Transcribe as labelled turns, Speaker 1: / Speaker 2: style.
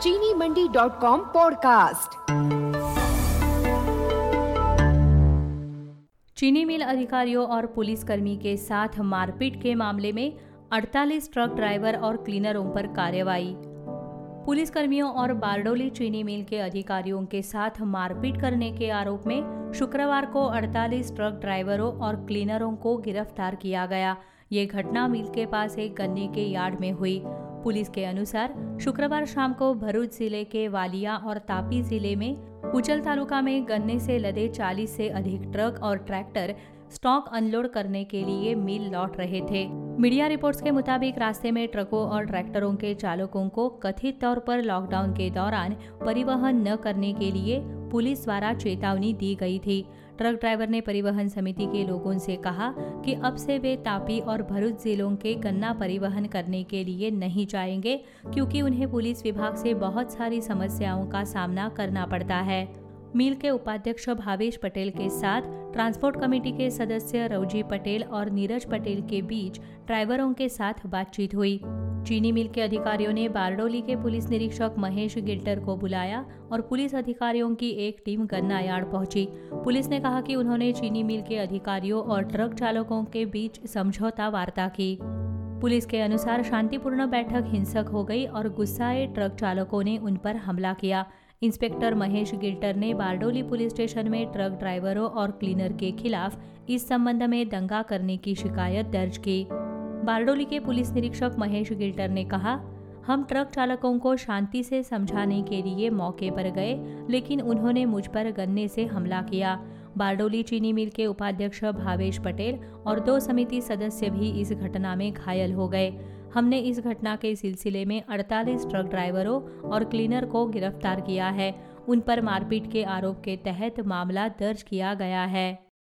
Speaker 1: चीनीमंडी.com podcast.
Speaker 2: चीनी मिल अधिकारियों और पुलिसकर्मी के साथ मारपीट के मामले में 48 ट्रक ड्राइवर और क्लीनरों पर कार्रवाई। पुलिसकर्मियों और बारडोली चीनी मिल के अधिकारियों के साथ मारपीट करने के आरोप में शुक्रवार को 48 ट्रक ड्राइवरों और क्लीनरों को गिरफ्तार किया गया। ये घटना मिल के पास एक गन्ने के यार्ड में हुई। पुलिस के अनुसार शुक्रवार शाम को भरूच जिले के वालिया और तापी जिले में उचल तालुका में गन्ने से लदे 40 से अधिक ट्रक और ट्रैक्टर स्टॉक अनलोड करने के लिए मिल लौट रहे थे। मीडिया रिपोर्ट्स के मुताबिक रास्ते में ट्रकों और ट्रैक्टरों के चालकों को कथित तौर पर लॉकडाउन के दौरान परिवहन न करने के लिए पुलिस द्वारा चेतावनी दी गई थी। ट्रक ड्राइवर ने परिवहन समिति के लोगों से कहा कि अब से वे तापी और भरूच जिलों के गन्ना परिवहन करने के लिए नहीं जाएंगे, क्योंकि उन्हें पुलिस विभाग से बहुत सारी समस्याओं का सामना करना पड़ता है। मिल के उपाध्यक्ष भावेश पटेल के साथ ट्रांसपोर्ट कमेटी के सदस्य रवजी पटेल और नीरज पटेल के बीच ड्राइवरों के साथ बातचीत हुई। चीनी मिल के अधिकारियों ने बारडोली के पुलिस निरीक्षक महेश गिल्टर को बुलाया और पुलिस अधिकारियों की एक टीम गन्ना यार्ड पहुंची। पुलिस ने कहा कि उन्होंने चीनी मिल के अधिकारियों और ट्रक चालकों के बीच समझौता वार्ता की। पुलिस के अनुसार शांतिपूर्ण बैठक हिंसक हो गई और गुस्साए ट्रक चालकों ने उन पर हमला किया। इंस्पेक्टर महेश गिल्टर ने बारडोली पुलिस स्टेशन में ट्रक ड्राइवरों और क्लीनर के खिलाफ इस संबंध में दंगा करने की शिकायत दर्ज की। बारडोली के पुलिस निरीक्षक महेश गिल्टर ने कहा, हम ट्रक चालकों को शांति से समझाने के लिए मौके पर गए, लेकिन उन्होंने मुझ पर गन्ने से हमला किया। बारडोली चीनी मिल के उपाध्यक्ष भावेश पटेल और 2 समिति सदस्य भी इस घटना में घायल हो गए। हमने इस घटना के सिलसिले में 48 ट्रक ड्राइवरों और क्लीनर को गिरफ्तार किया है। उन पर मारपीट के आरोप के तहत मामला दर्ज किया गया है।